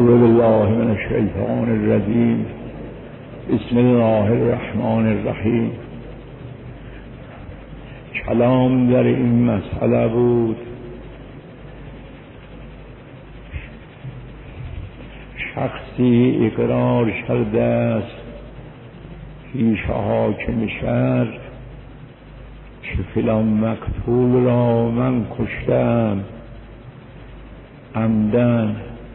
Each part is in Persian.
اعوذ بالله من الشیطان الرجیم. بسم الله الرحمن الرحیم. کلام در این مسئله بود. شخصی اقرار کرده است پیش حاکم شهر که فلان مقتول را من کشتم عمدن،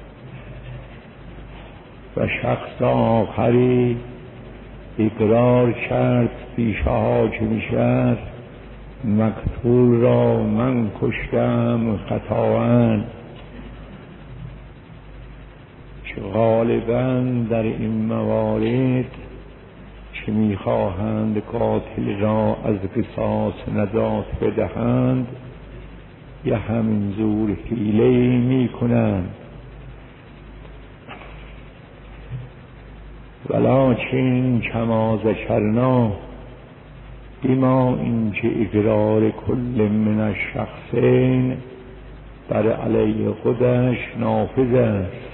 و شخص آخری اقرار کرد پیش حاکم شهر مقتول را من کشتم خطااً، که غالباً در این موارد که می‌خواهند قاتل را از قصاص نجات بدهند یا همین زور حیله‌ای می‌کنند. ولکن کما ذکرنا بما اینکه اقرار کل من الشخصین بر علیه خودش نافذ است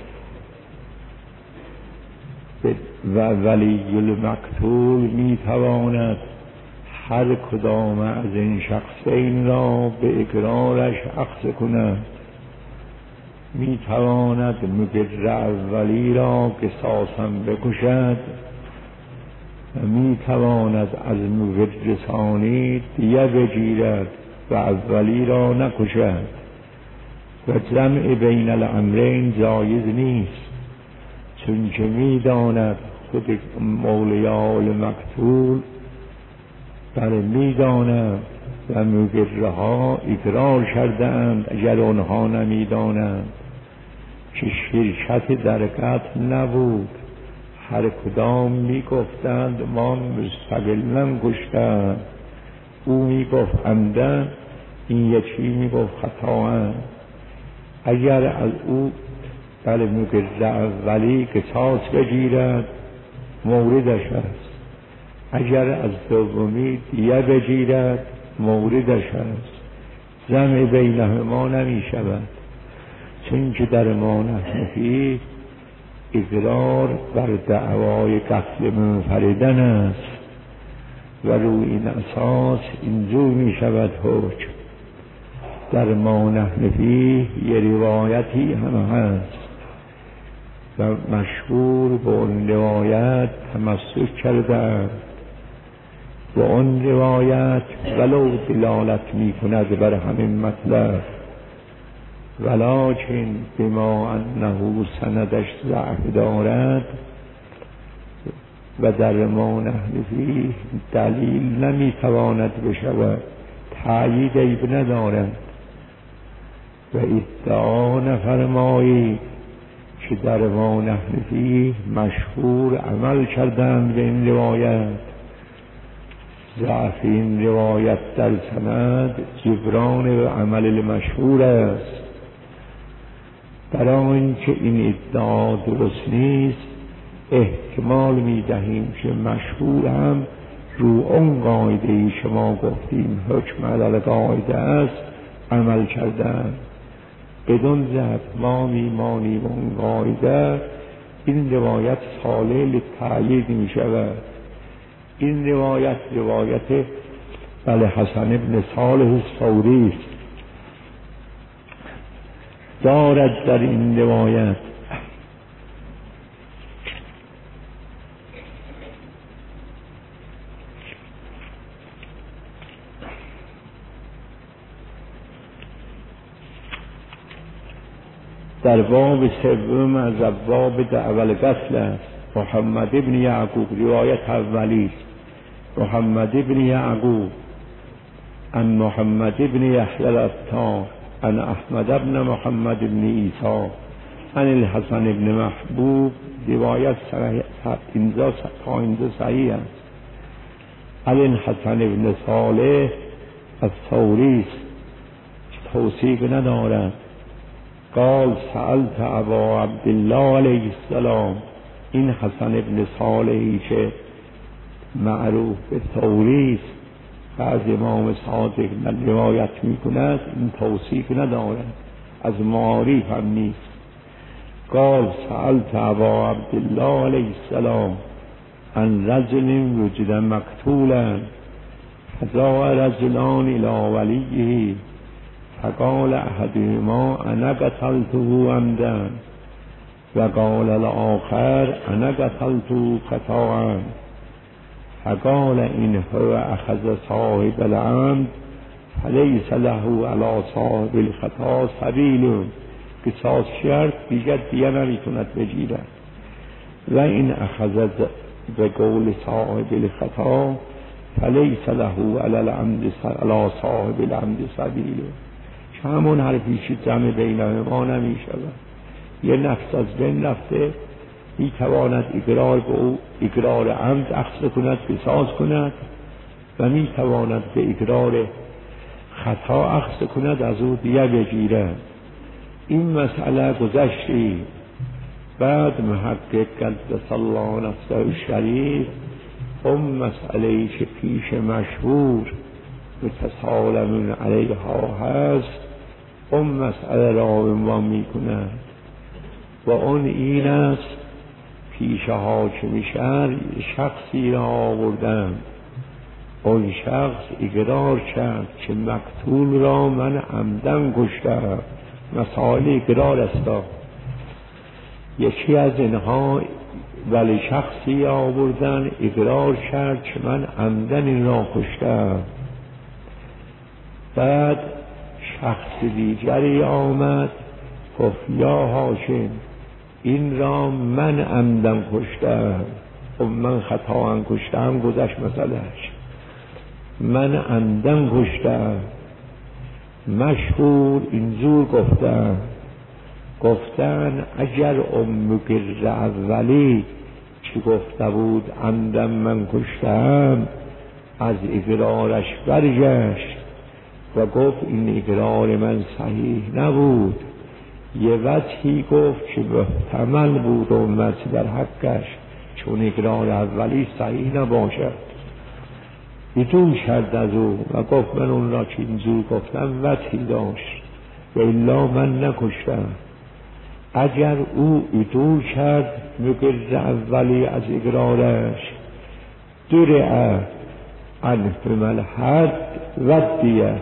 و ولی المقتول میتواند هر کدام از این شخصین را به اقرارش اخذ کند. میتواند مقر اولی را قصاصاً بکشد و میتواند از مقر ثانی دیه بگیرد و اولی را نکشد و جمع بین الامرین جایز نیست، چون که میداند خود اولیاء المقتول میداند و مقرها اقرار کردند اگر آنها نمیدانند که شرکت در قتل نبود. هر کدام میگفتند ما مستقلاً کشتند، او میگفت عمدن، این یکی میگفت خطااً. اگر از او مقر اولی قصاص بگیرد موردش است، اگر از دومی دیه بگیرد موردش است. جمع بینهما نمی شود، چون که در ما نحن فیه اقرار بر دعوای قتل منفردن است و روی این اساس اینجور می شود حکم. در ما نحن فیه یه روایتی هم هست و مشهور به اون روایت تمسک کردند و اون روایت ولو دلالت می کند بر همین مطلب، ولکن بما انه سندش ضعف دارد و در ما نحن فیه دلیل نمیتواند بشود، تأیید عیب ندارد. و ادعا نفرمایید که در ما نحن فیه مشهور عمل کردند به این روایت. ضعف این روایت در سند جبران و عمل المشهور است. برای اینکه این ادعا درست نیست احتمال میدهیم که مشهور هم رو اون قاعده‌ای شما گفتیم حکم علی قاعده است عمل کردن. بدون جهت ما میمانیم اون قاعده. این روایت صالح للتأیید می شود. این روایت حسن ابن صالح الثوری است. دارد در این روایت در باب سوم از ابواب دعوی القتل است. محمد ابن یعقوب روایت اولی است. محمد ابن یعقوب عن محمد ابن یحیی العطار عن احمد ابن محمد ابن عیسی عن الحسن ابن محبوب روایت اینجا صحیح است. عن الحسن ابن صالح الثوری است، توثیق ندارد. قال سألت ابا عبدالله علیه السلام. این حسن ابن صالحی که معروف به ثوری است و از امام صادق روایت می کند، این توثیق ندارد، از معارف هم نیست. قال سألت ابا عبدالله علیه السلام عن رجل وجد مقتولا فجاء رجلان الى ولیه فقال احدهما انا قتلته عمدا وقال الاخر انا قتلته خطأ فقال ان هو اخذ صاحب العمد فلیس له علی صاحب الخطا سبیل، قصاص شرط دیگر دیگه نمیتوند بگیرد. و این اخذ به قول صاحب الخطا فلیس له علی صاحب العمد سبیل. که همون حرفیشی جمع بین ما نمیشود. یه نفس از بین رفته میتواند اقرار به او اقرار عمد اخذ کند، قصاص کند و میتواند به اقرار خطا اخذ کند، از او دیه بگیرد. این مسئله گذشتی. بعد محقق قدس الله نفسه الشریف اون مسئله که پیش مشهور متسالمون علیها هست، اون مسئله را عنوان می کند و اون این است: پیش حاکم شهر شخصی را آوردند، اون شخص اقرار کرد که مقتول را من عمدن کشتم. مسائل اقرار است. یکی از اینها ولی شخصی آوردن اقرار کرد که من عمدن این را کشتم. بعد شخص دیگری آمد گفت یا حاکم این را من عمدن کشتم. خب من خطا کشتم، گذشت مسئلهش. من عمدن کشتم. مشهور اینجور گفتن اگر مقر اولی که گفته بود عمدن من کشتم از اقرارش برگشت و گفت این اقرار من صحیح نبود، یه وجهی گفت که محتمل بود امتی در حقش چون اقرار اولی صحیح نباشد، ایتون کرد از او و گفت من اون را که اینجور گفتم وجهی داشت و الا من نکشتم. اگر او ایتون کرد مقر اولی از اقرارش درع عنهم الحد و دیه،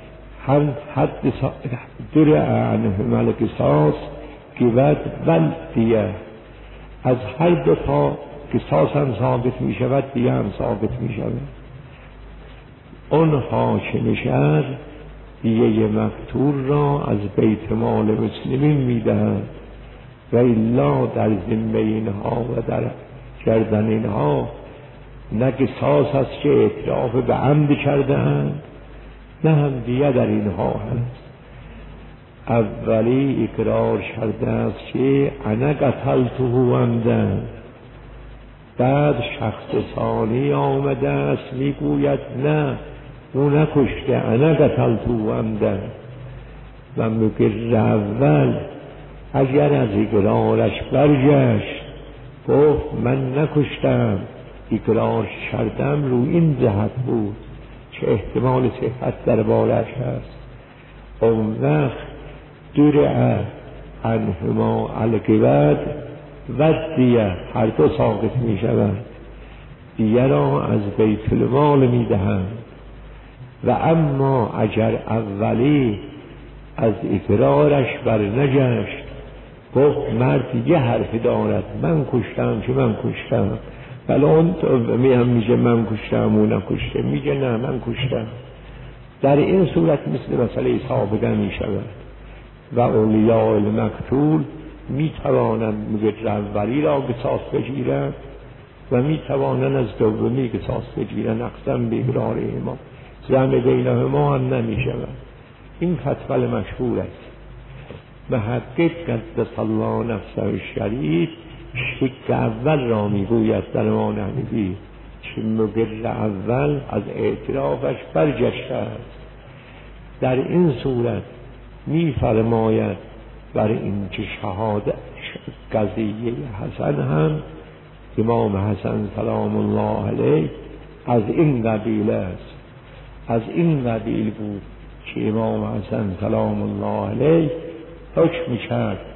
درع عنهم القصاص قود و دیه، از هر دو تا قصاص هم ثابت می شود، دیه هم ثابت می شود. اون حاکم شهر دیه مقتول را از بیت مال مسلمین می دهند و الا در ذمه اینها و در گردن اینها نه قصاص است که اعتراف به عمد کرده اند، نه هم دیه در اینها هست. اولی اقرار کرده است که انا قتلته عمدا، بعد شخص ثانی آمده است میگوید نه او نکشته، انا قتلته عمدا. و مقر اول اگر از اقرارش برگشت گفت من نکشتم، اقرار کردم، رو این جهت بود که احتمال صحت در بارش هست، اون وقت درع عنهما القود و دیه هر دو ساقط می شود، دیه را از بیت المال می دهند. و اما اگر اولی از اقرارش بر نگشت گفت مرد یه حرف دارد من کشتم که من کشتم، ولی اون میگه من کشتم اون نکشته، میگه نه من کشتم، در این صورت مثل مسئله سابقه می شود و اولیاء المقتول می توانند مقر اولی را قصاص بگیرند و می توانند از دومی قصاص بگیرند، اقسم به اقرار ما جمع بینهما هم نمی شود. این فتوی مشهور است. محقق قدس الله نفسه الشریف شق اول را میگوید در ما نحوی که مقر اول از اعترافش برگشته است. در این صورت میفرماید بر این که شهادت قضیه حسن هم امام حسن سلام الله علیه از این قبیل است، از این قبیل بود که امام حسن سلام الله علیه حکم کرد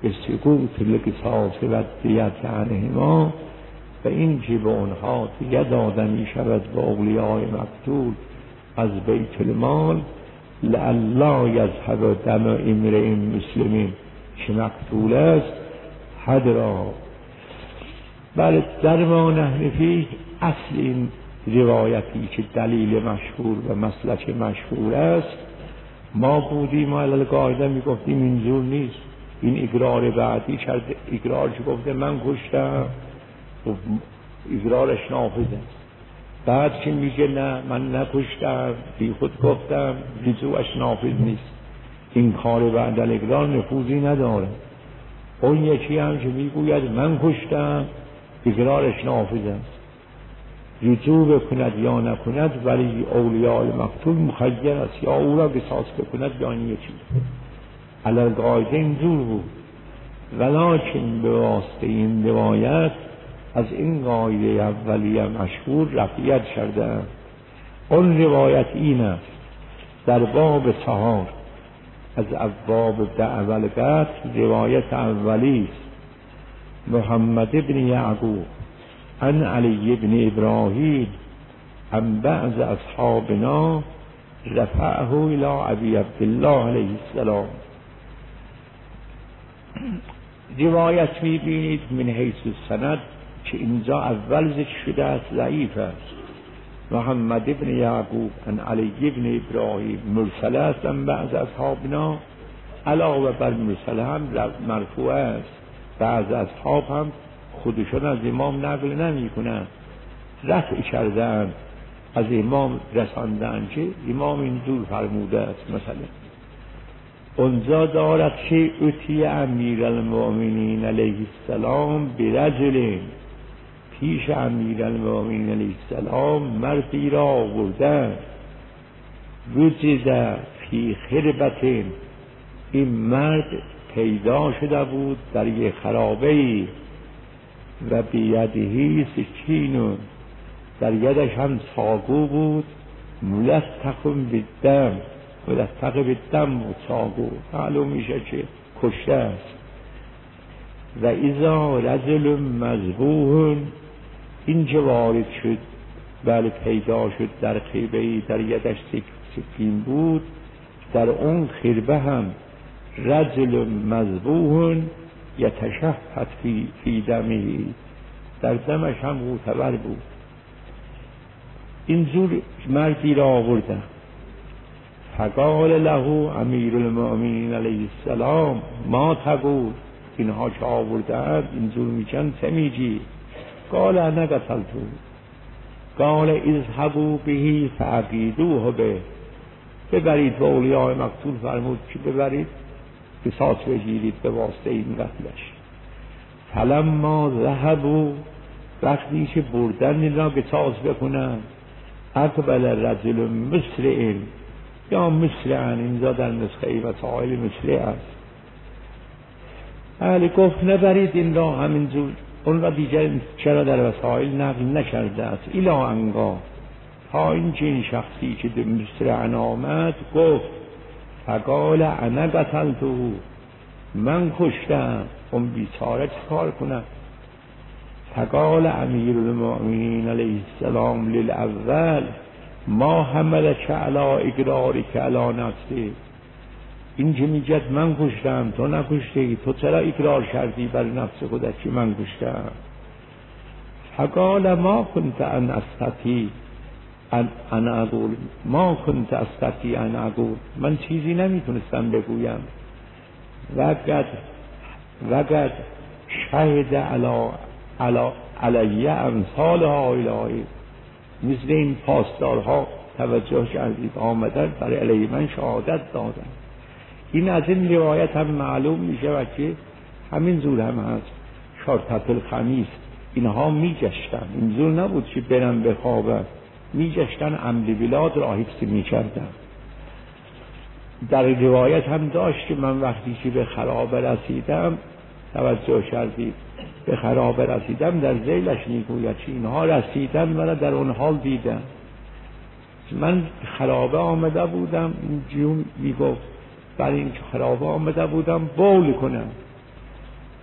به سقوط لقصاص و دیت عنهما و این که به اونها دیگه داده می شود به اولیاء مقتول از بیت المال لعلا یذهب دم امرئ مسلم که مقتول است حدرا. بله در ما نحن فیه اصل این روایتی که دلیل مشهور و مسلک مشهور است ما بودیم و علل قاعده می گفتیم اینجور نیست. این اقرار بعدی کرده، اقرار که گفته من کشتم اقرارش نافذ است. بعد که میگه نه من نکشتم بی خود گفتم رجوعش نافذ نیست. این کار بعد اقرار نفوذی نداره. اون یکی هم که میگوید من کشتم اقرارش نافذ است. رجوع بکند یا نکند ولی اولیاء مقتول مخیر است، یا او را قصاص بکند یا این یکی. علل قاعده اینجور بود، ولکن به واسطه این روایت از این قاعده اولیه مشهور رفعیت کردند. اون روایت این است در باب 4 از ابواب دعوی القتل روایت اولی است محمد بن یعقوب عن علی بن ابراهیم عن بعض اصحابنا رفعه الى ابی عبدالله علیه السلام. روایت میبینید من حیث السند که اینجا اول ذکر شده است ضعیف است. محمد بن یعقوب عن علی بن ابراهیم مرسل است عن بعض اصحابنا، علاوه بر مرسل هم مرفوع است. بعض اصحاب هم خودشون از امام نقل نمی کنند، رفع کردن از امام رساندن که امام این دور فرموده است. مثلا اونجا دارد که اتی امیر المؤمنین علیه السلام برجل، پیش امیر المؤمنین علیه السلام مردی را آوردن وجد فی خربت، این مرد پیدا شده بود در یک خرابه‌ای و بیدهی سکینون، در یدش هم چاقو بود ملطخ بالدم، ملطخ بالدم و چاقو معلوم میشه که کشته است. و اذا رجل مذبوح، این که وارد شد بله پیدا شد در خیبه‌ای در یدش سکین بود، در اون خربه هم رجل مذبوح یتشهد فی دمه، در دمش هم معتبر بود. اینجور مردی را آوردن. فقال له امیر المؤمنین علیه السلام ما تقول، اینها که آوردن اینجور میگن چه میگی؟ قال انا قتلته. قال اذهبوا به فعقیدوه به، ببرید به اولیاء مقتول فرمود که ببرید قصاص بگیرید به واسطه این قتلش. فلما ذهبوا، وقتی که بردن این را قصاص بکنن، اقبل رجل مسرع یا مسرعن، اینجا در نسخه وسائل مسرع است. اهل گفت نبرید این را همینجور، اون را دیگر چرا در وسائل نقل نکرده است. الا انگاه تا اینکه این شخصی که در مسرعن آمد گفت فقال انا قتلته، من کشتم، اون بیچاره چه کار کنم؟ فقال امیر المؤمنین علیه السلام للاول ما حملک علی اقرارک علی نفسک، این که میگد من کشتم تو نکشتی، تو چرا اقرار کردی بر نفس خودت که من کشتم؟ فقال ما کنت ان استطیع ان اقول، ما کنت استطیع ان اقول، من چیزی نمیتونستم بگویم. وقد شهد علی امثالها الهی، مثل این پاسدارها توجه کردید آمدن برای علیه من شهادت دادن. این از این روایت هم معلوم میشه و که همین زور هم هست. شرطت الخمیس اینها میگشتن، این زور نبود که برن بخوابن، میگشتن عمد بلاد را حفظ میکردن. در روایت هم داشت که من وقتی که به خرابه رسیدم، توجه کردید به خرابه رسیدم، در ذیلش میگوید که اینها رسیدن من در اون حال دیدم. من خرابه آمده بودم، این جون میگفت برای این خرابه آمده بودم بول کنم،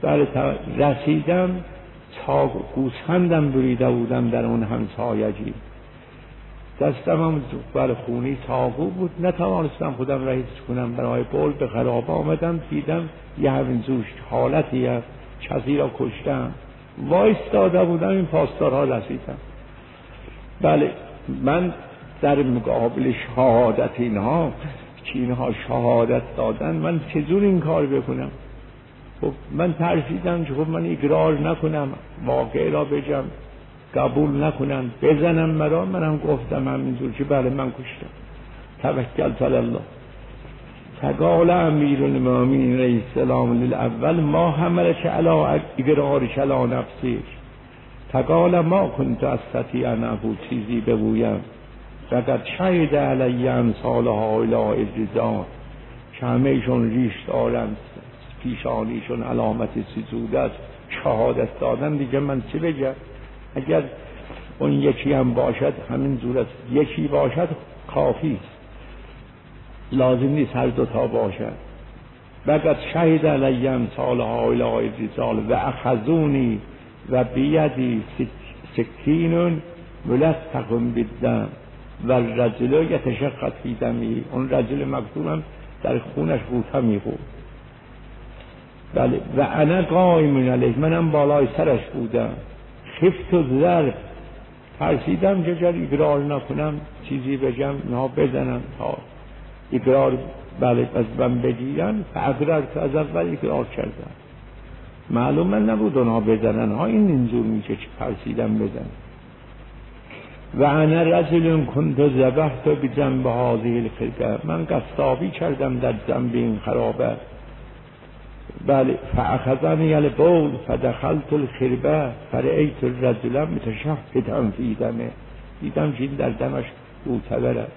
بله رسیدم تا گوسفندم بریده بودم در اون همسایگی، دستم هم بر خونی چاقو بود، نتوانستم خودم رهیز کنم، برای بول به خرابه آمدم، دیدم یه همین زوش حالتی هست کسی را کشتم، وایستاده بودم این پاسدارها رسیدم. بله من در مقابل شهادت اینها که اینها شهادت دادن من چجور این کار بکنم؟ خب من ترسیدم که خب من اقرار نکنم، واقعه را بگم، قبول نکنن، بزنم مرا. منم گفتم همینجور که بله من کشتم، توکلت علی الله. فقال امیر المؤمنین علیه السلام للاول ما حملك علی اقرارک علی نفسک، فقال ما كنت استطيع ان اقول چیزی بگویم فقط شهد علی امثال هؤلاء الرجال که همهشون ریش دارند، پیشانیشون علامت سجود است، شهادت دادن، دیگه من چی بگم؟ اگر اون یکی هم باشد همین زور است، یکی باشد کافی است، لازم نیست هر دوتا باشد. فقط شهد علی امثال هؤلاء الرجال و اخذونی و بیدی سکین ملصق بالدم و الرجل یتشقق فی دمی، اون رجل مقتول هم در خونش غوطه می‌خورد. بله و انا قائم علیه، منم بالای سرش بودم، خفت و ضرب، ترسیدم که اگر اقرار نکنم چیزی بگم نه بزنم تا اقرار بله از من بگیرن، فاقررت، از اول اقرار کردم، معلوم من نبود اونها بزنن ها، این اینجور میشه که ترسیدم بزنم. و انا رجل كنت ذبحت بجنب هذه الخرقه، من قصابی کردم در جنب این خرابه. بله فاخذني البول فدخلت الخربه فرأيت الرجل متشهدا في دمه، دیدم که در دمش معتبر است.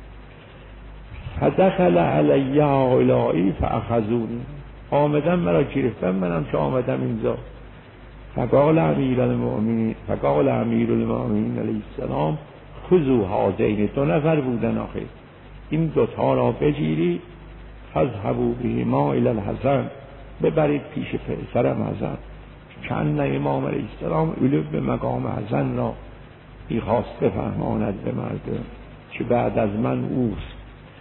فدخل علی هؤلاء فاخذوني، آمدم مرا گرفتم، منم که آمدم اینجا. فقال امیر المؤمنین علیه السلام خذوا هذین، دو نفر بودن آخه، این دوتا را بگیرید، فاذهبوا بهما الی الحسن، ببرید پیش پسرم حسن. چند امام علیه السلام علو به مقام حسن را می‌خواست بفهماند به مردم که بعد از من اوست.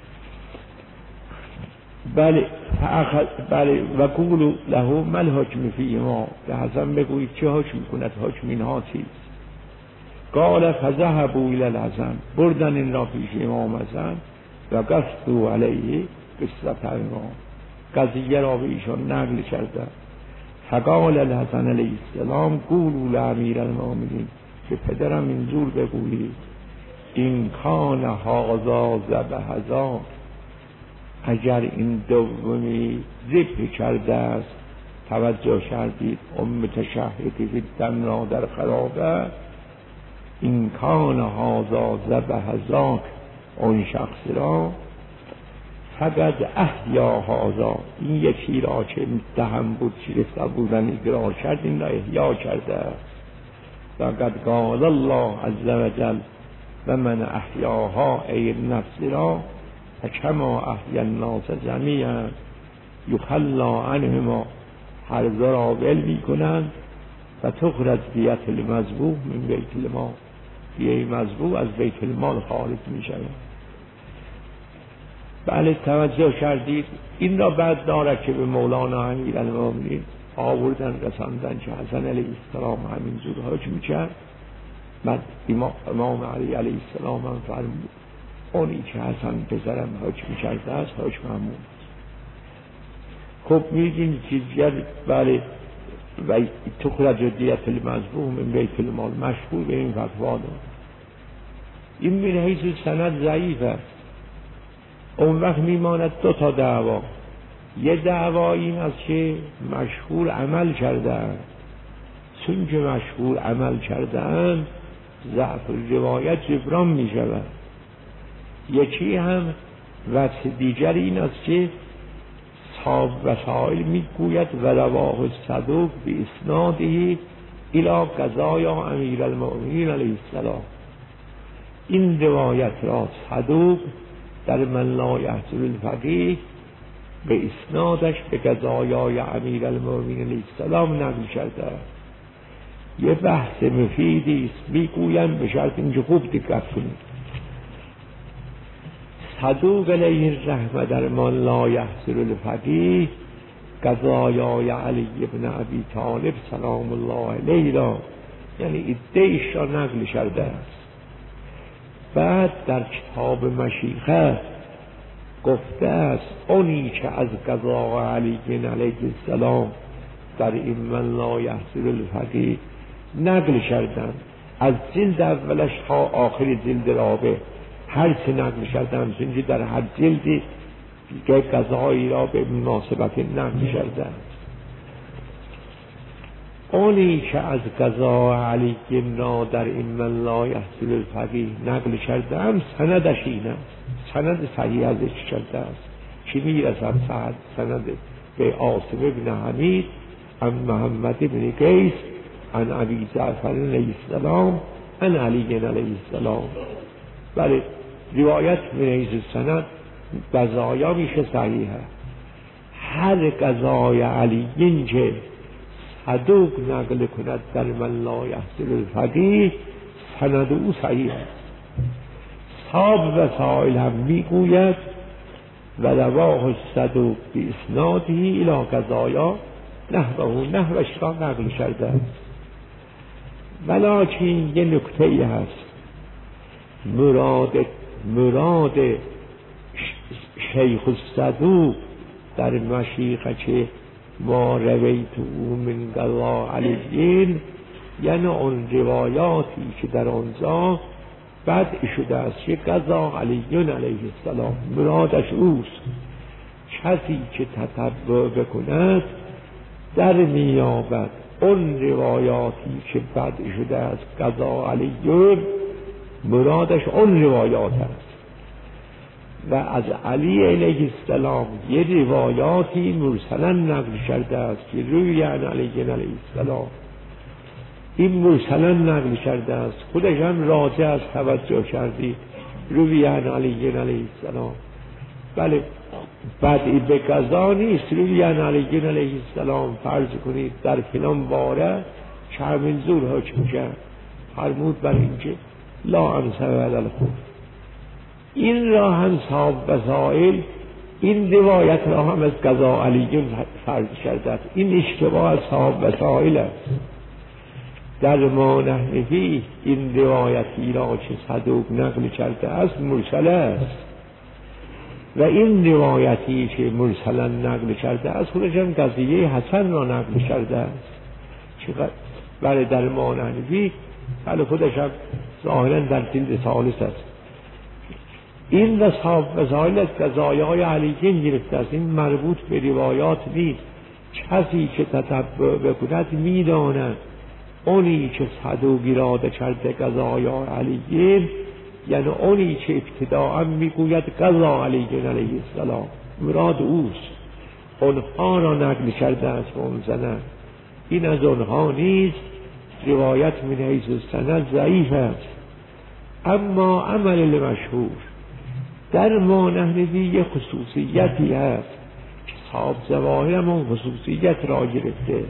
بله و قولوا له ما الحکم فیهما، به حسن بگویید چه حکم کند، حکم اینها چیست؟ قال فذهبوا الی الحسن، بردن این را پیش امام حسن و قصدوا علیه قصة امام، قضیه را به ایشان نقل کردن. فقال الحسن علیه السلام قولوا لامیر المؤمنین، که پدرم اینجور بگویید این کان هذا ذبح هذا، اگر این دومی ذبح کرده است، توجه کردید متشهدی دم را در خرابه، این کان هذا ذبح هذا، اون شخص را فقط احیا هذا، این یکی را که متهم بود شرفته بودن اقرار کرد، این را احیا کرده است. فقط قال الله عز وجل و من احیاها ای نفس را فکما احیا الناس جمیعا یخلا عنهما، هر دو را ول می کنند و تخرج دیت المذبوح من بیت المال، دیه مذبوح از بیت المال خارج می شود. بله توجه کردید. این را بعد داره که به مولانا امیرالمومنین آوردن رساندن که حسن علیه السلام همینجور حکم کرد. بعد امام علی علیه السلام هم فرمود اونی که حسن پسرم حکم کرده است حکم همون. خب میدین چیزگر بله و تخرج دیت المذبوح من بیت المال مشغول به این فتوا داد. این من حیث سند ضعیف است. اون وقت میماند دو تا دعوا. یه دعوا این است که مشغول عمل کردن، چون که مشغول عمل کردن ضعف روایت جبران می شود. یکی هم وجه دیگر این است که صاحب وسائل می گوید و رواه صدوق به اسناده الی قضایا امیرالمؤمنین علیه السلام. این روایت را صدوق در من لا یحصل الفقیه به اسنادش به قضایای امیرالمومنین علیه السلام نقل کرده است. یه بحث مفیدی است، میگویم به شرط اینکه خوب دقت کنید. صدوق علیه الرحمه در من لا یحصل الفقیه قضایای علی ابن ابی طالب سلام الله علیه را، یعنی ایدهش را نقل کرده است. بعد در کتاب مشیخه گفته است اونی که از قضا علی علیه السلام در این من لا یحصل الفقیه نقل کردن، از جلد اولش تا آخر جلد رابع هر چه نقل کردن، چون در هر جلدی که قضایی را به مناسبت نقل کرده است. اونی که از قضا علی را در این من لا یحصل الفقیه نقل کرده هم سندش این است، سند صحیح ازش کرده است که میرسد سند به عاصم بن حمید عن محمد بن قیس عن ابی جعفر علیه السلام عن علی علیه السلام. بله، روایت من حیث سند قضایا میشه صحیحه. هر قضای علی که صدوق نقل کند در من لا یحصل الفقیه سند او صحیح است. صاحب وسائل هم میگوید و رواه الصدوق به اسناده الی قضایا نحوش را نقل کرده است. ولکن یه نکته ای هست، مراد شیخ الصدوق در مشیخه که ما رویت او من قضا علیین، یعنی اون روایاتی که در آنجا بدع شده است که قضا علیون علیه السلام، مرادش اوست. کسی که تتبع بکند در میابد اون روایاتی که بدع شده است قضا علیون، مرادش اون روایات است. و از علی علیه السلام یه روایاتی مرسلا نقل کرده است که روی عن علی علیه السلام، این مرسلا نقل کرده است، خودش هم راجع از توجه کردی روی عن علی علیه السلام. بله، بدعی به قضا نیست، روی عن علی علیه السلام فرض کنید در فلان باره که همین زور حکم کرد، فرمود بر اینکه لا انصر علی الخوف. این را هم صاحب وسائل این روایت را هم از قضا علیون فرض کرده است. این اشتباه از صاحب وسائل است. در ما نحنفی این روایتی را که صدوق نقل کرده است مرسل است و این روایتی که مرسلا نقل کرده است خودش هم قضیه حسن را نقل کرده است. بله، در ما نحنفی بله خودش هم ظاهرا در جلد ثالث است. این و صاحب وسائل از قضایای علیین گرفته است، این مربوط به روایات نیست. کسی که تتبع بکند میداند اونی که صدوق اراده کرده قضایای علیین، یعنی اونی که ابتداء میگوید قضا علیین علیه السلام، مراد اوست. اونها را نقل کرده است و اون زنن، این از اونها نیست. روایت من حیث سند ضعیف است. اما عمل مشهور در ما نحنفی یه خصوصیتی هست که صاحب ظواهر هم اون خصوصیت را گرفته.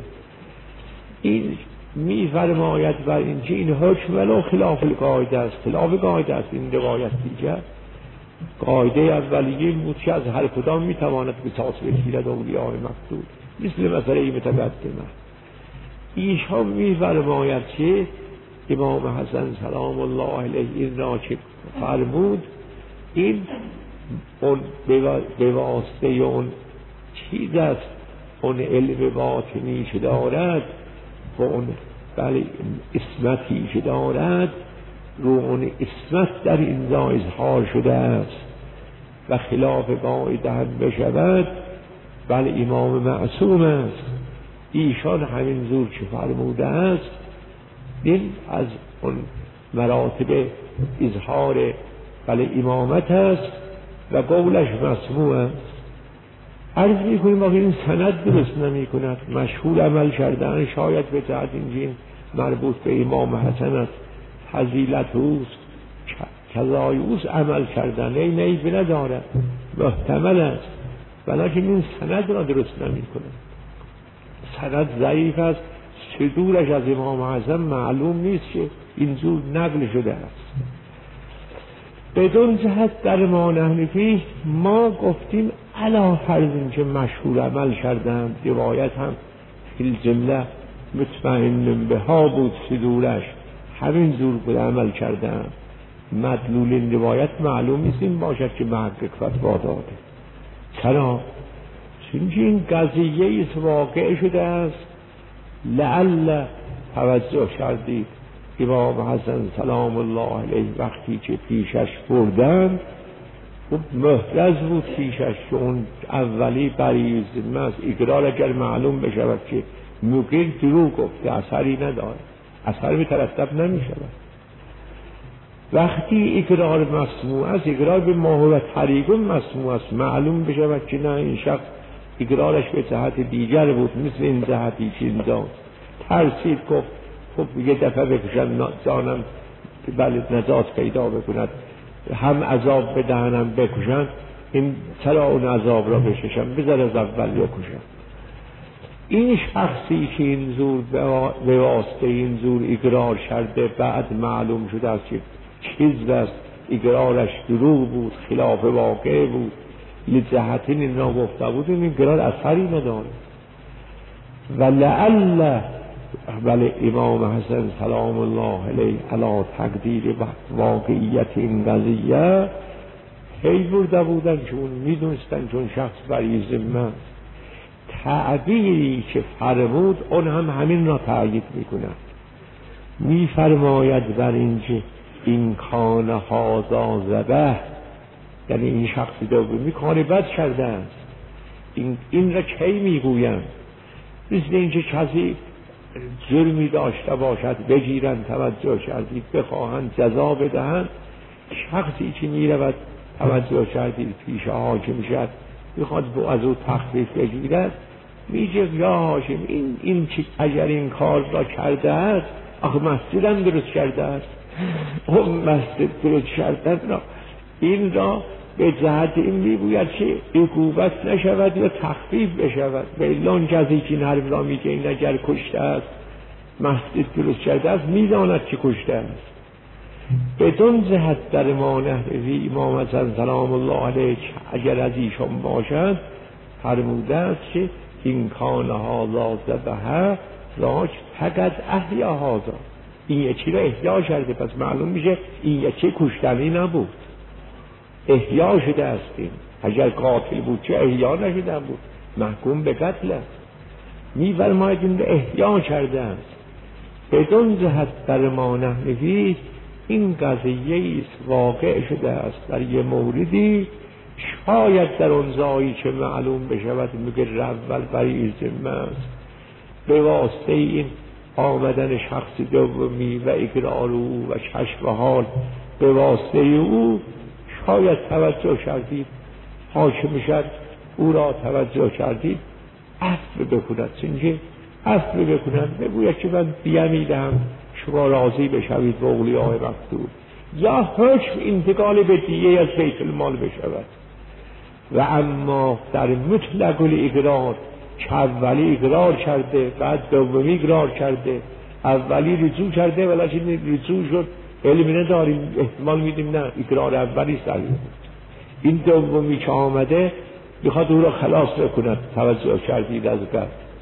این میفرماید بر اینکه این حکم ولو خلاف القاعده است، خلاف قاعده است. این روایت دیگر قاعده اولیه بود که از هر کدام میتواند قصاص بگیرد اولیاء مقتول، مثل مسئله متقدمه. ایشان میفرماید که امام حسن سلام الله علیه این را که فرمود، این اون به واسطه اون چیز است، اون علم باطنی که دارد و اون بله اسمتی که دارد، رو اون اسمت در اینجا اظهار شده است و خلاف قاعده هم بشود. بله امام معصوم است، ایشان همین زور که فرموده است، این از اون مراتب اظهار بله امامت است و قولش مسموع است. عرض میکنیم آخه این سند درست نمی کند، مشهور عمل کردن شاید به جهت این مربوط به امام حسن است، فضیلت اوست، کذای اوست، عمل کردن نه بنداره، محتمل است. ولیکن این سند را درست نمی کنه. سند ضعیف است، صدورش از امام اعظم معلوم نیست که اینجور نقل شده است. بدون جهت در ما نحنفی ما گفتیم علا فرض این که مشهور عمل کردند، روایت هم فی الجمله مطمئن به ها بود، صدورش همین جور بود عمل کردند، مدلول این روایت معلوم نیست این باشد که محقق فتوا داده. چرا؟ چون این قضیه ایست واقع شده است. لعل توجه کردید امام حسن سلام الله علیه وقتی که پیشش بردن خب محرز بود پیشش که اون اولی بری ذمه است، اقرار اگر معلوم بشود که مقر دروغ گفته اثری نداره، اثر به ترتب نمی شود. وقتی اقرار مسموع است، اقرار به ماهو طریق مسموع است، معلوم بشود که نه این شخص اقرارش به جهت دیگر بود، مثل این جهتی که این داد ترسید گفت خب یه دفعه بکشن جانم بله نجات پیدا بکند، هم عذاب بدهنم بکشن، این چرا اون عذاب را بکشم، بذار از اول بکشم. این شخصی که این زور به واسطه این زور اقرار کرده بعد معلوم شده است که چیز است، اقرارش دروغ بود، خلاف واقع بود، لجهتین این را گفته بود، این اقرار اثری نداره. و لعل بله امام حسن سلام الله علیه علی تقدیر واقعیت این قضیه هی برده بودن که اون میدونستن چون شخص بری ذمه است. تعبیری که فرمود اون هم همین را تأیید میکنه، میفرماید بر اینکه این کان هذا ذبح، یعنی این شخصی دومی کار بد کرده است. این را کی میگویم؟ مثل اینکه کسی جرمی داشته باشد بگیرن توجه کردید بخواهند جزا بدهند، شخصی که میرود توجه کردید پیش حاکم شد میخواد از او تخفیف بگیرد، میگه یا حاکم این که اگر این کار را کرده است آخه مسجد هم درست کرده است، اون مسجد درست کردن را این را به جهت این میگوید که عقوبت نشود یا تخفیف بشود. به الا کسی که این حرف را میگه این اگر کشته است مسجد درست کرده است میداند که کشته است. بدون جهت در ما نحوی امام حسن سلام الله علیه اگر از ایشان باشد فرموده است که این کان هذا ذبح راج فقط احیا هذا، این یکی را احیا کرده، پس معلوم میشه این یکی کشتنی نبود، احیا شده است. این اگر قاتل بود چه احیا نشده بود، محکوم به قتل است. میفرماید این احیا کرده است. بدون جهت در ما نحوی این قضیه است واقع شده است در یه موردی، شاید در اون جایی که معلوم بشود میگه اول برای ذمه است، به واسطه این آمدن شخص دومی و اقرار او و کشف حال به واسطه او شاید توجه کردید حاکم شد او را توجه کردید عفو بکند، چنانچه عفو بکنند بگوید که من دیه میدهم شما راضی بشوید به اولیاء مکتوب، یا حکم انتقال به دیه از بیت المال بشود. و اما در مطلق الاقرار که اولی اقرار کرده بعد دومی اقرار کرده، اولی رجوع کرده ولیکن رجوع شد علمی نداریم، احتمال میدیم نه اقرار اولی صحیح بود، این دومی که آمده میخواد او را خلاص بکند، توجه کردید از قبل.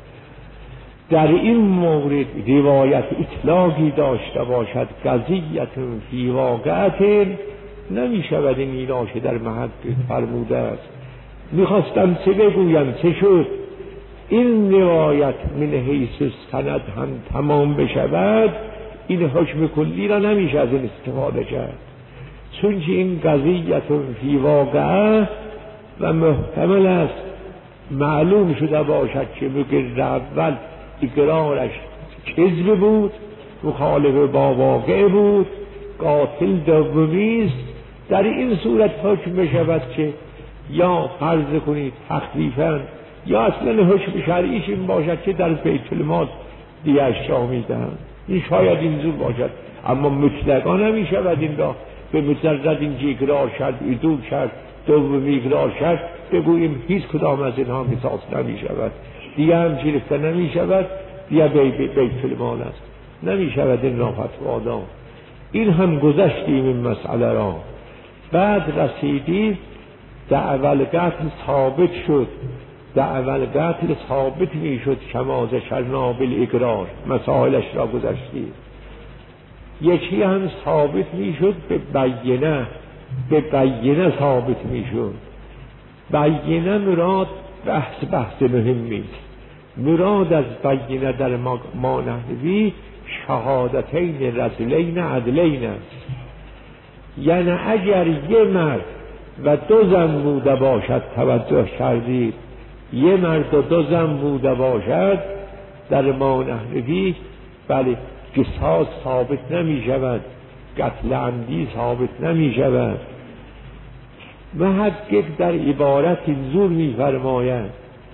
در این مورد روایت اطلاقی داشته باشد قضیت فی واقعت نمی شود این اینا که در محق فرموده است. میخواستم چه بگویم چه شد، این روایت من حیث سند هم تمام بشود این حکم کلی را نمیشه از این استفاده کرد، چون که این قضیت فی واقعه و محتمل است معلوم شده باشد که مقر اول اقرارش کذب بود، مخالف با واقع بود، قاتل دومی است. در این صورت حکم بشود که یا فرض کنید تخفیفاً یا اصلا حکم شرعیش این باشد که در بیت المال دیه‌اش را میدهند، این شاید اینجور باشد، اما مطلقا نمی شود این را به مجرد این اقرار کرد، ایدو کرد، دومی اقرار کرد، بگوییم هیچ کدام از اینها قصاص نمی شود، دیگه هم گرفته نمی شود، دیگه بیت المال است، نمی شود این را فتوا داد. این هم گذشتیم این مسئله را. بعد رسیدیم دعوی القتل ثابت شد. دعوی القتل ثابت می شد کما ذکرنا بالاقرار، مسائلش را گذشتیم. یکی هم ثابت می شد به بینه ثابت می شد. بینه مراد بحث مهمی است. مراد از بینه در ما نحوی شهادتین رجلین عدلین است. یعنی اگر یه مرد و دو زن بوده باشد، توجه کردید، یه مرد و دو زن بوده باشد در ما نحوی، بله قصاص ثابت نمی شود، قتل عمدی ثابت نمی شود. محقق در عبارت زور می فرماید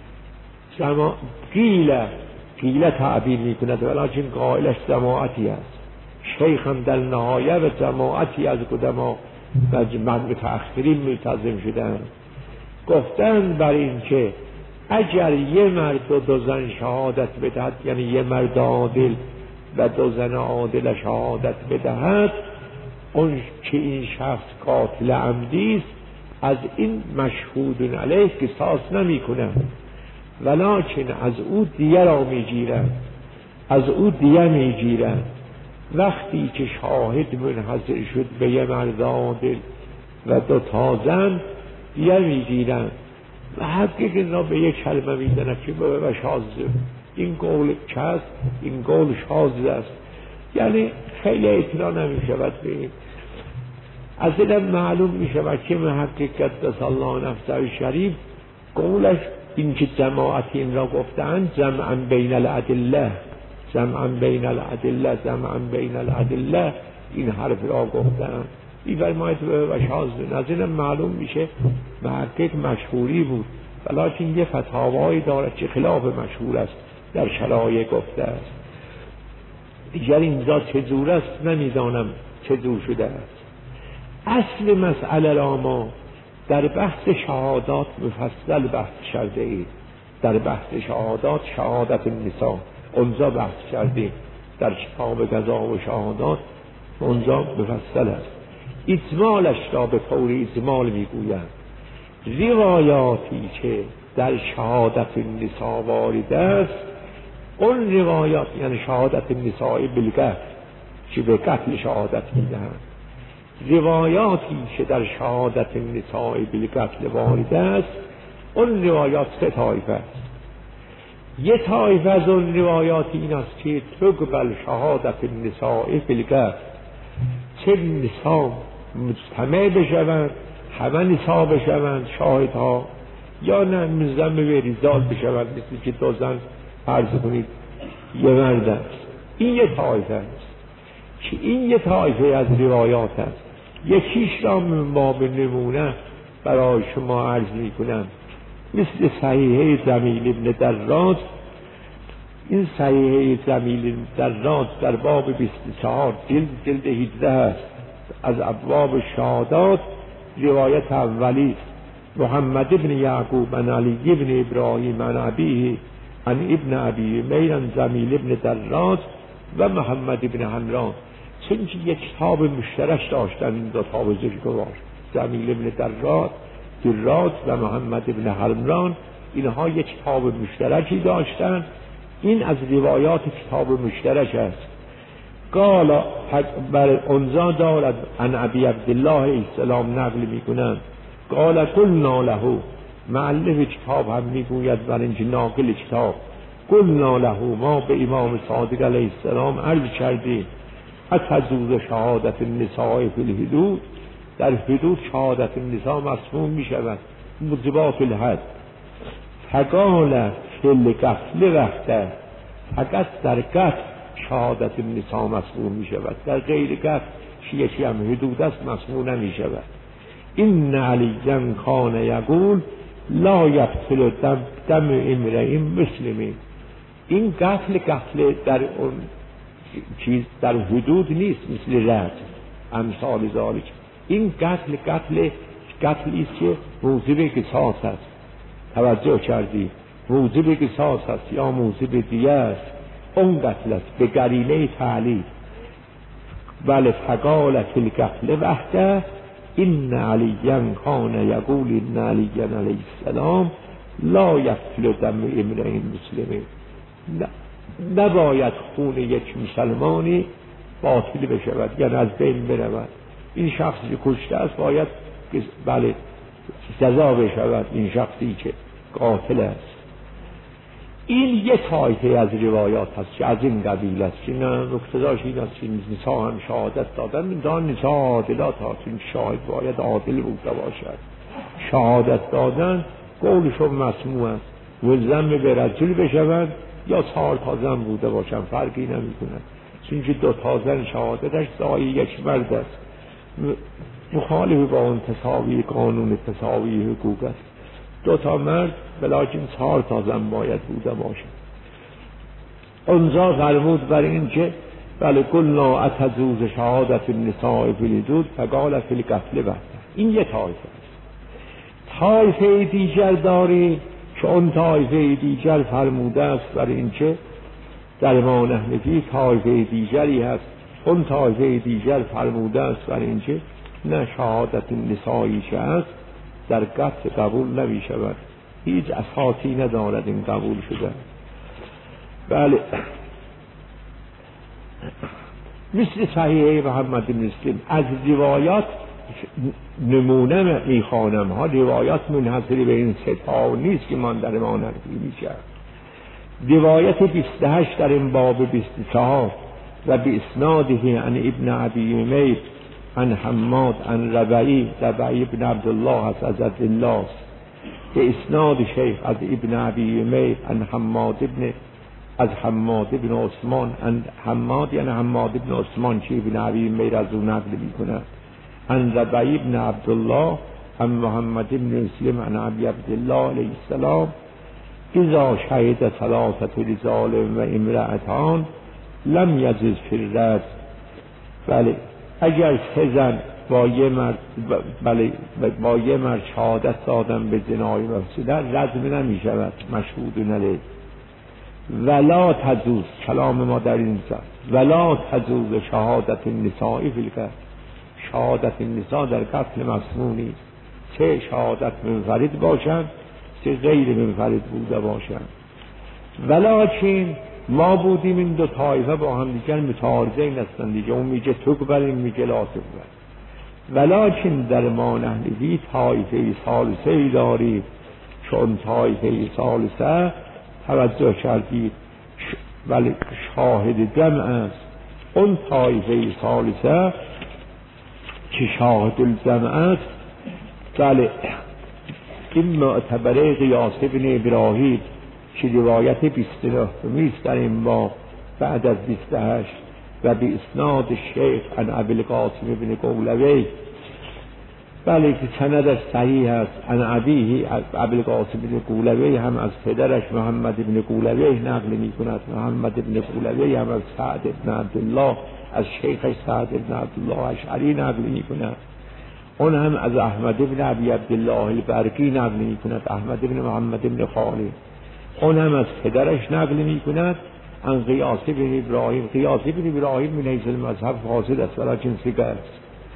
قیل تعبیر می کند ولیکن قائلش جماعتی است. شیخ هم در نهایه و جماعتی از قدما و متأخرین ملتزم شدن، گفتن بر این که اگر یه مرد و دو زن شهادت بدهد، یعنی یه مرد عادل و دو زن عادل شهادت بدهد، اون که این شخص قاتل عمدی است، از این مشهود علیه قصاص نمی کنند، ولکن از او دیه را می گیرند، از او دیه می گیرند. وقتی که شاهد منحصر شد به یه مرد عادل و دو تا زن، دیه می گیرند و حقیق این را به یک کلمه می داند که به شاذ، این قول کس، این قول شاذ است، یعنی خیلی اطلاع نمی شود به این. از این معلوم می شود که محقق قدس الله نفسه شریف قولش این که جماعت این را گفتند جمعا بین الادله، جمعا بین الادله، جمعا بین الادله، این حرف را گفتند. این فرمایت و شاذ. از این معلوم میشه محقق مشهوری بود، ولیکن یه فتاوایی دارد که خلاف مشهور است، در شرایع گفته است. دیگر اینجا چه جور است نمیدانم چه جور شده است. اصل مسئله را ما در بحث شهادات مفصل بحث کرده اید. در بحث شهادات، شهادت النساء اونجا بحث کردیم، در کتاب قضا و شهادات اونجا مفصل است. اجمالش را به طور اجمال میگویند. روایاتی که در شهادت النساء وارد است، اون روایات یعنی شهادت النساء بالقتل که به قتل شهادت میدهند، روایاتی که در شهادت النساء بالقتل وارد است، اون روایات سه طایفه است. یه طایفه از اون روایات این است که تقبل شهادت النساء بالقتل، چه نساء مجتمع بشوند، همه نساء بشوند شاهدها، یا نه مزدم به ریزال بشوند، مثل که دو زن فرض کنید یه مرد است. این یه طایفه است که این یه طایفه از روایات است. یکیش را من باب نمونه برای شما عرض می کنم، مثل صحیحه جمیل ابن دراج. این صحیحه جمیل ابن دراج در باب 24 جلد 18 است، از ابواب شهادات، روایت اولی محمد ابن یعقوب عن علی ابن ابراهیم عن ابیه عن ابن ابی امیر عن جمیل ابن دراج و محمد ابن حمران. چون که یک کتاب مشترک داشتن این دو تا بزرگوار، جمیل ابن دراج و محمد ابن حمران، اینها یک کتاب مشترکی داشتن. این از روایات کتاب مشترک است. قال بر اونجا دارد عن ابی عبدالله السلام نقل میکنند، قال قلنا له، مؤلف کتاب هم میگوید بر اینکه ناقل کتاب، قلنا له، ما به امام صادق علیه السلام عرض کردیم، اتجوز شهادت النساء فی الحدود، در حدود شهادت النساء مسموم می شود، موجبات الحد. فقال فی القتل وحده، فقط در قتل شهادت النساء مسموم می شود، در غیر قتل یکی هم حدود است مسموم نمی شود. این علیًا کان یقول لا یقتل دم امرئ مسلم. این قتل در اون چیز در حدود نیست، مثل رد امثال ذالک، این قتلی است که موجب قصاص است. توجه کردی؟ موجب قصاص است یا موجب دیه است، اون قتل است به قرینه تعلیل. بله فقال فی القتل وحده این علیاً کان یقول این علیاً علیه السلام لا یقتل دم امرئ مسلم. نباید خون یک مسلمانی باطل بشود، یعنی از بین برود. این شخصی که کشته است باید بله جزا بشود، این شخصی که قاتل است. این یک طایفه از روایات هست که از این قبیل است که نه اقتضاش این است که نساء هم شهادت دادن، میدان نساء عادلات هست، این شاهد باید عادل بوده باشد. شهادت دادن قولشون مسموع است، ملزم به رجل بشوند یا 4 تا زن بوده باشند، فرقی نمی کند، چون که 2 تا زن شهادتش سایه یک مرد است، مخالف با اون تساوی قانون تساوی حقوق است. 2 تا مرد بلکن 4 تا زن باید بوده باشد. اونجا فرمود بر این که بله قلنا اتجوز شهادت النساء فی الحدود فقال فی القتل وحده. این یه طایفه است. طایفه دیگر داری که اون طایفه دیگر فرموده است بر این که در ما نحنفی طایفه دیگری هست، اون طایفه دیگر فرموده است بر این که نه شهادت النسائی که هست در قتل قبول نمی شود، هیچ اساسی ندارد این قبول شده. بله مثل صحیح محمد بن مسلم از روایات نمونه میخوانم ها، روایات منحصری به این 3 تا نیست که من در ما نقلی میشم. روایت 28 در این باب 24 و به اسناده عن ابن ابی امیر عن حماد عن ربعی ابن عبدالله از عبدالله به اسناد شیخ از ابن ابی امیر عن حماد ابن عثمان عن حماد، یعنی حماد ابن عثمان که ابن ابی امیر از او نقل میکند، عن ربعی ابن عبدالله عن محمد ابن مسلم عن ابی عبدالله علیه السلام اذا شهد 3 رجال و امرأتان لم یجز فی الرجم. بله اگر 3 زن با یه مرد شهادت دادن به زنای مفسده رجم نمی شود، مشهود علیه. ولا تجوز، کلام ما در این زد، ولا تجوز شهادت النساء فی القتل. شهادت النساء در قتل مسموع نیست، چه شهادت منفرد باشند چه غیر منفرد بوده باشند. ولکن ما بودیم این 2 طایفه با هم دیگر متعارضین هستند دیگه، اون میگه تقبل این میگه لا تقبل. ولکن در ما نحنفی طایفه ثالثه داریم، چون طایفه ثالثه توجه کردید ولی شاهد دم است. اون طایفه ثالثه که شاهد الدم است بله این معتبره قیاس ابن ابراهیم که روایت 29 میست در این باب بعد از 28 و به اسناد شیخ عن ابی القاسم ابن قولوی بله که سندش صحیح است، عن ابیه ابی القاسم ابن قولوی هم از پدرش محمد ابن قولوی نقل می کند، محمد ابن قولوی هم از سعد ابن عبدالله از شیخش سعد ابن عبدالله اشعری نقل می کند، اون هم از احمد ابن ابی عبدالله البرقی نقل می کند، احمد ابن محمد ابن خالد، اون هم از پدرش نقل می کند عن قیاس ابن ابراهیم. قیاس ابن ابراهیم من حیث المذهب فاسد است ولیکن ثقه است.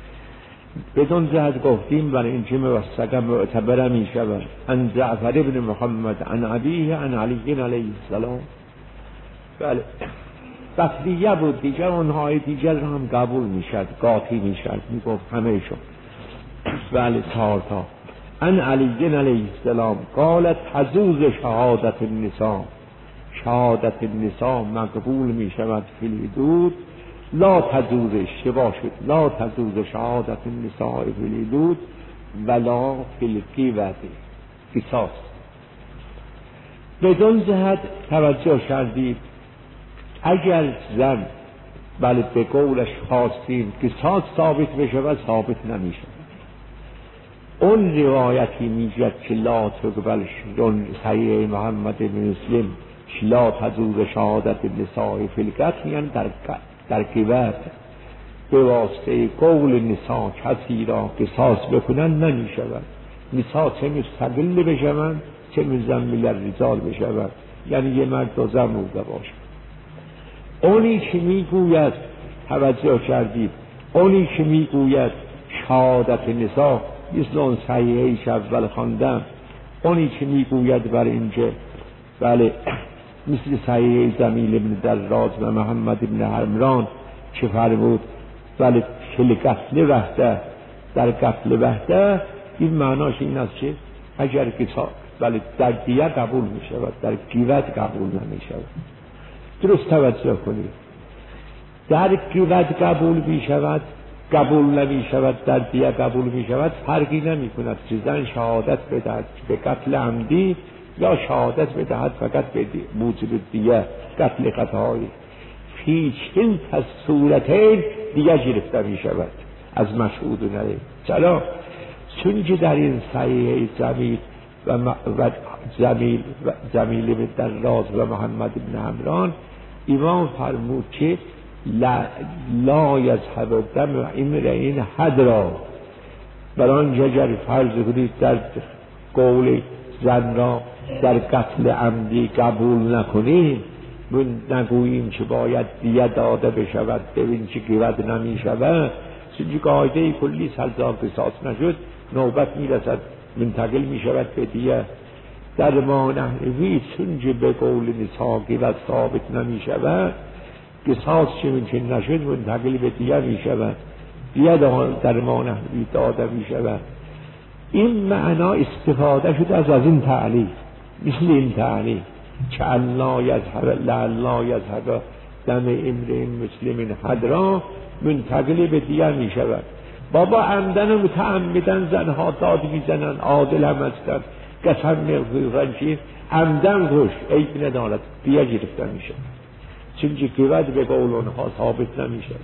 بدون جهت گفتیم برای این که موثقه معتبره می شود. عن جعفر ابن محمد عن ابیه عن علی علیه السلام. بله بقیه بود دیگر، اونهای دیگر هم قبول می شد، قاطی می شد، می گفت همه شد. بله 4 تا. عن علی علیه السلام قالت تجوز شهادت النساء. شهادت النساء مقبول می شود فی الحدود، لا تجوز اشتباه شد، لا تجوز شهادت النساء فی الحدود ولا فی القیوة قصاص. بدون جهت توجه کردید اگر زن بله به قولش خواستیم قصاص ثابت بشود ثابت نمی شود. اون روایتی میگه که لا تقبل شدن صحیح محمد بن مسلم لا تجوز شهادت النساء فی القتل، یعنی در قیوة به واسطه قول نسا کسی را قصاص بکنند نمی شود. نسا چه مستقل بشوند چه مزمل الرجال بشود، یعنی یه مرد و زن بوده باشه. اونی که میگوید، توجه کردید، اونی که میگوید شهادت نسا مثل اون صحیحه‌ایش اول خواندم، اونی که میگوید بر اینجا بله مثل صحیح جمیل بن دراز و محمد بن عمران که فرمود بله فی قتل وحده، در قتل وحده، این معناش این است که اگر قصاص بله در دیه قبول می شود، در قیوت قبول نمی شود. درست توجه کنید، در قیوت قبول می شود، قبول نمی شود، در دیه قبول می شود، فرقی نمی کند که زن شهادت بدهد به قتل عمدی یا شهادت بدهد فقط به موجب دیه قتل خطایی. هیچ این از صورتین دیگه گرفته می شود از مشهود نره. چرا؟ چون که در این صحیح جمیل و جمیل بن دراز و محمد بن عمران امام فرمود که لا یذهب دم امرئ حدرا، برای اگر فرض کنید در قول زن را در قتل عمدی قبول نکنیم، من نگوییم که باید دیه داده بشود، ببین که قیوت نمی شود، چون قاعده کلی سلزا قصاص نشد نوبت می رسد منتقل می شود به دیه. در ما نحوی چون که به قول نسا قیوت ثابت نمی شود، قصاص چه ممکن نشد منتقل به دیه می شود، دیه در ما نحوی داده می شود. این معنا استفاده شد از این تعلیق، مثل این تعلیق که لا یذهب دم امرئ مسلم حدرا منتقل به دیه می شود. بابا عمدن و متعمدن زنها داد می زنن، عادل هم هستن، قسم میخورن، عمدن خوش عیب ندارد، دیه گرفته می شود، چون که قیوت به قول اونها ثابت نمی شود.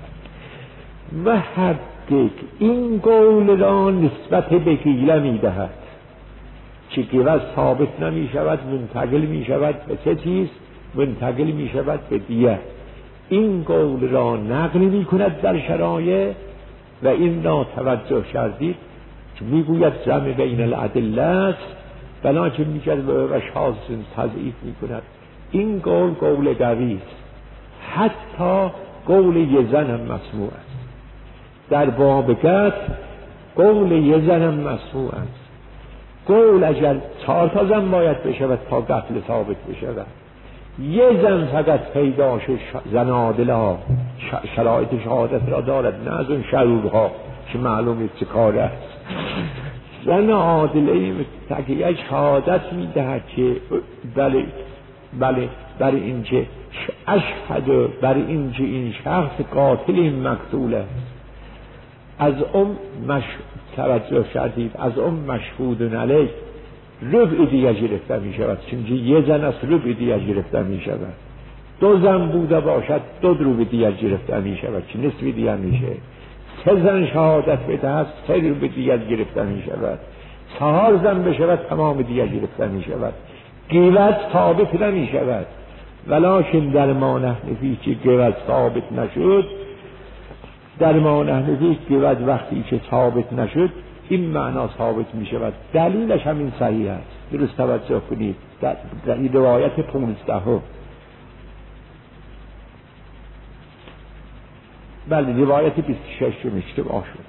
و حقیق این قول را نسبت به قیله می دهد که قیوت ثابت نمی شود، منتقل می شود به چه چیز؟ منتقل می شود به دیه. این قول را نقل می کند در شرایع و این را توجه کردید که می گوید جمع بین الادله است، بنا که می گرد و شاذ تضعیف می کند. این قول قوی است، حتی قول یه زن هم مسموع است. در باب قتل قول یه زن هم مسموع است. قول اگر 4 تا زن باید بشود تا قتل ثابت بشود، یه زن فقط پیدا شد، زن عادله ها شرایط شهادت را دارد، نه از اون شرورها که معلومه چه کار است. زن عادله تقیه شهادت میدهد که بله بر اینکه اشهد بر اینکه این شخص قاتل این مقتول است. از توجه کردید، از مشهود علیه ربع دیگه گرفته می شود، چون یه زن از ربع دیگه گرفته می شود. 2 زن بوده باشد 2 ربع دیگه گرفته می شود که نصف دیگه میشه. 3 زن شهادت بدهد 3 ربع دیگه گرفته می شود. 4 زن بشود تمام دیگه گرفته می شود. قیوت ثابت نمی شود، ولکن در ما نحنفی که قیوت ثابت نشد، در ما نحنفی قیوت وقتی که ثابت نشد این معنا ثابت می شود. دلیلش همین صحیح است. درست توجه کنید، در روایت 15 بله روایت 26 اشتباه شد.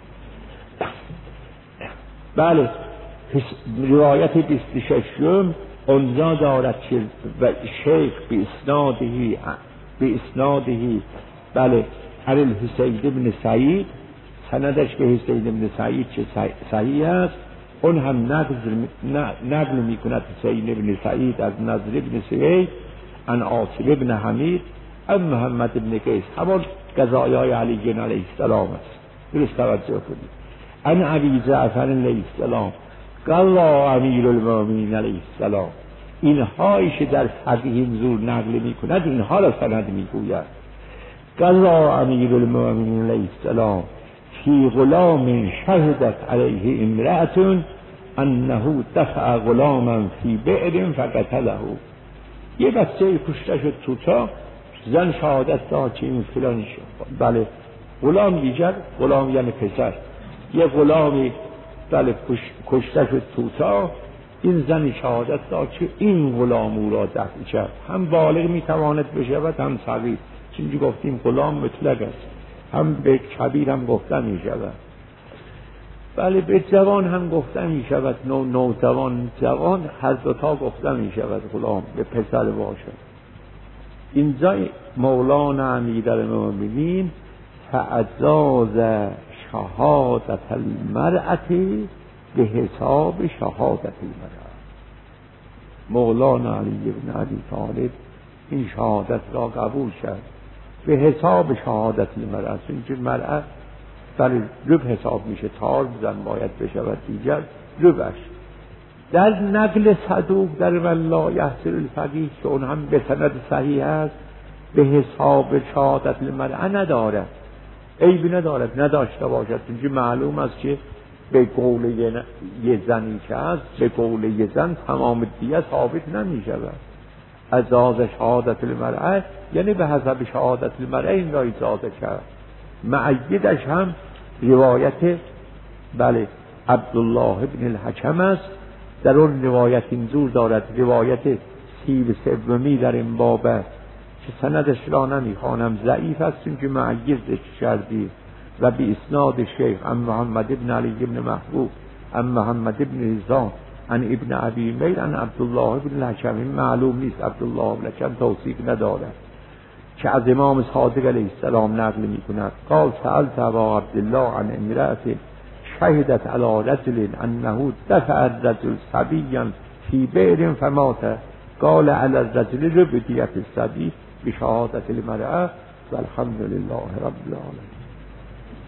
بله روایت 26 اونجا دارد که شیخ به اسنادهی بله عن الحسین بن سعید، سندش به حسین بن سعید چه صحیح است. اون هم نقل می کند حسین بن سعید از نضر بن سوید عن عاصم بن حمید عن محمد بن قیس، همون قضایای علی علیه السلام است. درست توجه کنید. عن ابی جعفر علیه السلام قال امیر المؤمنین علیه السلام، اینهایی که در فقیه زور نقل می کند اینها را سند می گوید. قال امیر المؤمنین علیه السلام فی غلام شهدت علیه امرأة انه دفع غلاما فی بئر فقتله. یه بچه کشته شد توتا، زن شهادت داد که این فلان بله غلام دیگر، غلام یعنی پسر، یه غلامی بله کشته شد توسا، این زن شهادت داد که این غلام او را دفع کرد. هم بالغ میتواند بشود هم صغیر، چون گفتیم غلام مطلق است، هم به کبیر هم گفته می شود، بله به جوان هم گفته می شود، نوجوان جوان هر دوتا گفته می شود غلام به پسر باشد. اینجا مولانا امیرالمومنین فعزاز شهادت المرأة به حساب شهادت المرأة. مولانا علی بن ابی طالب این شهادت را قبول کرد به حساب شهادت المرأة، چون مرأة برای رب حساب میشه، تار زن باید بشود دیگر ربش. در نقل صدوق در من لا یحصل الفقیه که اون هم به سند صحیح است، به حساب شهادت المرأة ندارد، عیبی ندارد نداشته باشد، چون معلوم است که به قول یه زنی که است، به قول یه زن تمام دیگه ثابت نمی شود. ازاز شهادت المرأة یعنی به حسب شهادت المرأة این را ایجاد کرد. معیدش هم روایت بله عبدالله ابن الحکم است، در اون روایت اینجور دارد، روایت 33 در این بابه که سندش را نمیخوانم، ضعیف است چون که معیدش کردی و به اسناد شیخ عن محمد ابن علی ابن محبوب عن محمد ابن رضا عن ابن ابی میل عن عبدالله ابن الحکم. این معلوم نیست، عبدالله ابن الحکم توثیق ندارد که از امام صادق علیه السلام نقل می کند. قال سألت ابا عبدالله عن امرأة شهدت على رجل انه دفع الرجل صبيا في بئر فمات قال على الرجل ربدية الصبي بشهادة المرأة والحمد لله رب العالمين.